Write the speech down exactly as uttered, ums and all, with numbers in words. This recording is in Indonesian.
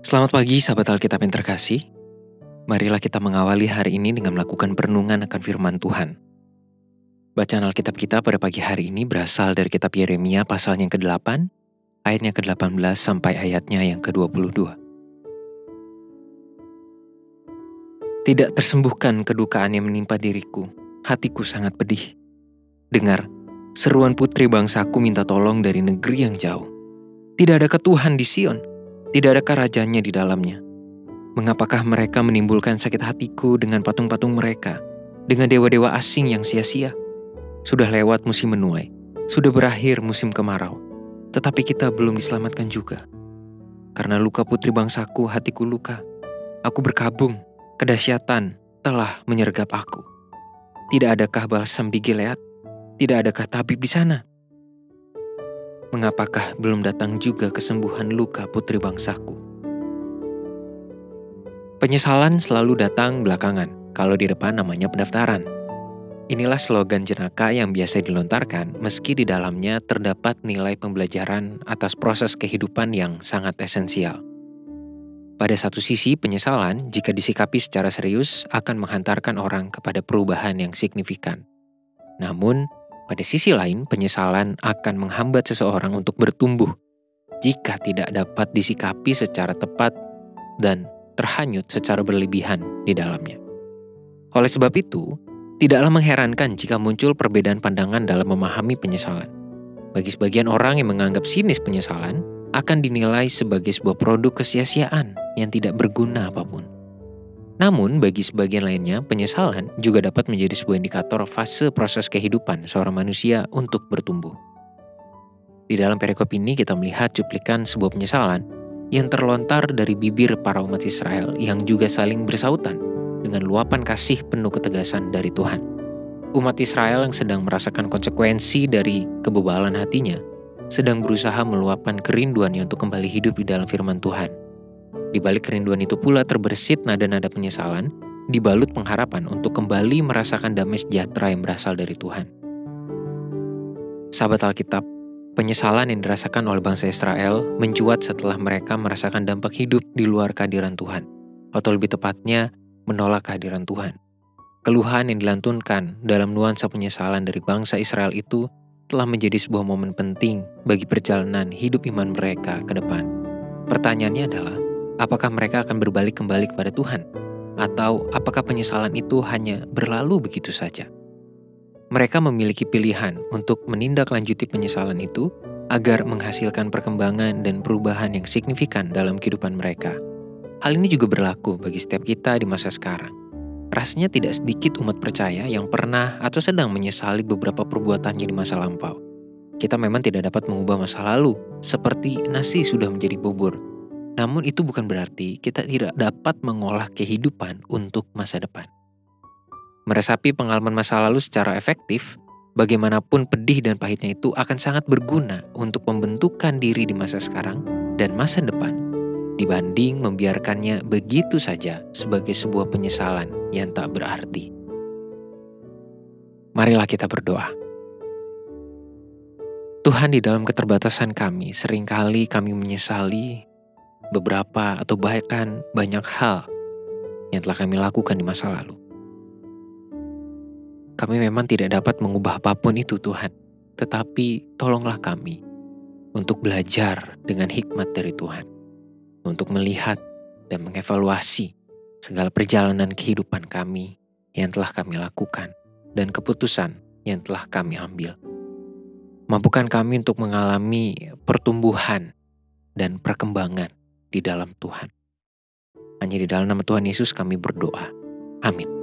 Selamat pagi sahabat Alkitab yang terkasih. Marilah kita mengawali hari ini dengan melakukan perenungan akan firman Tuhan. Bacaan Alkitab kita pada pagi hari ini berasal dari kitab Yeremia pasal yang kedelapan, ayatnya kedelapan belas sampai ayatnya yang kedua puluh dua. Tidak tersembuhkan kedukaan yang menimpa diriku, hatiku sangat pedih. Dengar, seruan putri bangsaku minta tolong dari negeri yang jauh. Tidak adakah Tuhan di Sion? Tidak adakah rajanya di dalamnya? Mengapakah mereka menimbulkan sakit hatiku dengan patung-patung mereka, dengan dewa-dewa asing yang sia-sia? Sudah lewat musim menuai, sudah berakhir musim kemarau, tetapi kita belum diselamatkan juga. Karena luka putri bangsaku, hatiku luka. Aku berkabung, kedahsyatan telah menyergap aku. Tidak adakah balsam di Gilead? Tidak adakah tabib di sana? Mengapakah belum datang juga kesembuhan luka putri bangsaku? Penyesalan selalu datang belakangan, kalau di depan namanya pendaftaran. Inilah slogan jenaka yang biasa dilontarkan meski di dalamnya terdapat nilai pembelajaran atas proses kehidupan yang sangat esensial. Pada satu sisi, penyesalan jika disikapi secara serius akan menghantarkan orang kepada perubahan yang signifikan. Namun, pada sisi lain, penyesalan akan menghambat seseorang untuk bertumbuh jika tidak dapat disikapi secara tepat dan terhanyut secara berlebihan di dalamnya. Oleh sebab itu, tidaklah mengherankan jika muncul perbedaan pandangan dalam memahami penyesalan. Bagi sebagian orang yang menganggap sinis penyesalan, akan dinilai sebagai sebuah produk kesia-siaan yang tidak berguna apapun. Namun, bagi sebagian lainnya, penyesalan juga dapat menjadi sebuah indikator fase proses kehidupan seorang manusia untuk bertumbuh. Di dalam perikop ini kita melihat cuplikan sebuah penyesalan yang terlontar dari bibir para umat Israel yang juga saling bersautan dengan luapan kasih penuh ketegasan dari Tuhan. Umat Israel yang sedang merasakan konsekuensi dari kebebalan hatinya, sedang berusaha meluapkan kerinduannya untuk kembali hidup di dalam firman Tuhan. Di balik kerinduan itu pula terbersit nada-nada penyesalan, dibalut pengharapan untuk kembali merasakan damai sejahtera yang berasal dari Tuhan. Sahabat Alkitab, penyesalan yang dirasakan oleh bangsa Israel mencuat setelah mereka merasakan dampak hidup di luar kehadiran Tuhan, atau lebih tepatnya, menolak kehadiran Tuhan. Keluhan yang dilantunkan dalam nuansa penyesalan dari bangsa Israel itu telah menjadi sebuah momen penting bagi perjalanan hidup iman mereka ke depan. Pertanyaannya adalah, apakah mereka akan berbalik kembali kepada Tuhan? Atau apakah penyesalan itu hanya berlalu begitu saja? Mereka memiliki pilihan untuk menindaklanjuti penyesalan itu agar menghasilkan perkembangan dan perubahan yang signifikan dalam kehidupan mereka. Hal ini juga berlaku bagi setiap kita di masa sekarang. Rasanya tidak sedikit umat percaya yang pernah atau sedang menyesali beberapa perbuatannya di masa lampau. Kita memang tidak dapat mengubah masa lalu, seperti nasi sudah menjadi bubur. Namun itu bukan berarti kita tidak dapat mengolah kehidupan untuk masa depan. Meresapi pengalaman masa lalu secara efektif, bagaimanapun pedih dan pahitnya itu akan sangat berguna untuk pembentukan diri di masa sekarang dan masa depan, dibanding membiarkannya begitu saja sebagai sebuah penyesalan yang tak berarti. Marilah kita berdoa. Tuhan, di dalam keterbatasan kami, seringkali kami menyesali beberapa atau bahkan banyak hal yang telah kami lakukan di masa lalu. Kami memang tidak dapat mengubah apapun itu, Tuhan. Tetapi tolonglah kami untuk belajar dengan hikmat dari Tuhan. Untuk melihat dan mengevaluasi segala perjalanan kehidupan kami yang telah kami lakukan dan keputusan yang telah kami ambil. Mampukan kami untuk mengalami pertumbuhan dan perkembangan di dalam Tuhan. Hanya di dalam nama Tuhan Yesus kami berdoa. Amin.